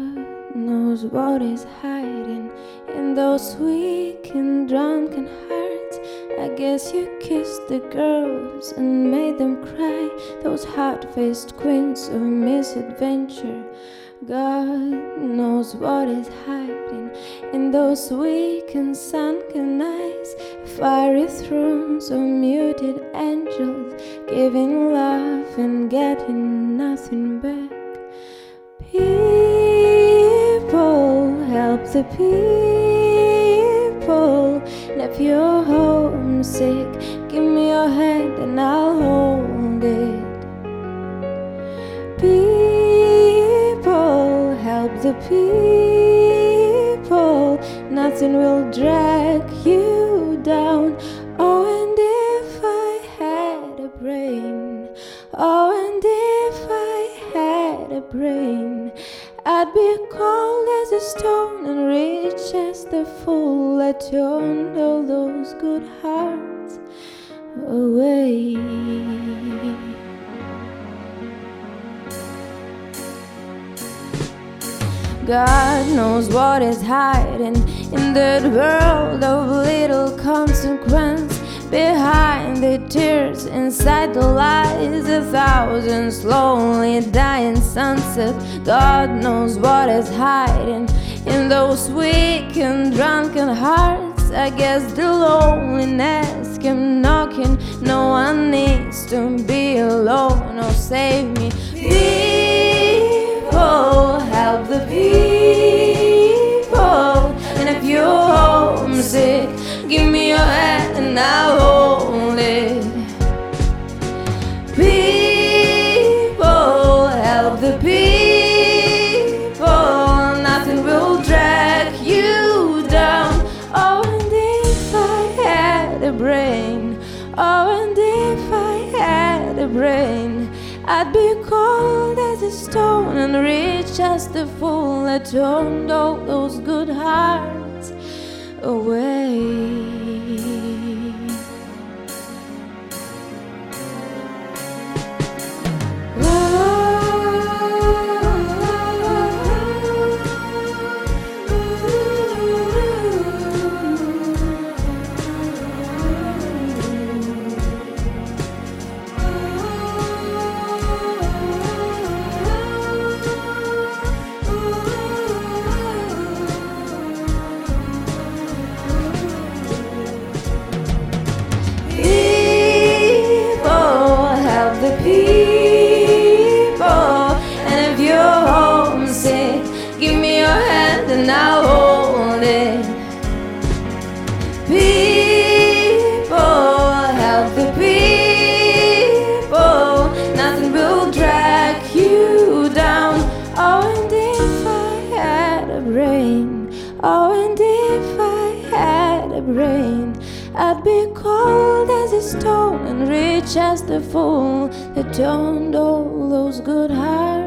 God knows what is hiding in those weak and drunken hearts. I guess you kissed the girls and made them cry, those hard-faced queens of misadventure. God knows what is hiding in those weak and sunken eyes, fiery thrones of muted angels, giving love and getting nothing back. People, help the people. And if you're homesick, give me your hand and I'll hold it. People, help the people. Nothing will drag you down. Oh, and if I had a brain, oh, and if I had a brain, I'd be cold as a stone and rich as the fool that turned all those good hearts away. God knows what is hiding in that world of little consequence, behind the tears, inside the lies, 1,000 slowly dying sunsets. God knows what is hiding in those weak and drunken hearts. I guess the loneliness came knocking. No one needs to be alone. Oh, save me. People, help the people. And if you're homesick, give me your hand and I'll hold it. People, help the people. Nothing will drag you down. Oh, and if I had a brain, oh, and if I had a brain, I'd be cold as a stone and rich as the fool that turned all those good hearts away. The people, and if you're homesick, give me your hand and I'll hold it. People, help the people. Nothing will drag you down. Oh, and if I had a brain, oh, and if I had a brain, I'd be cold as a stone and rich as the fool that turned all those good hearts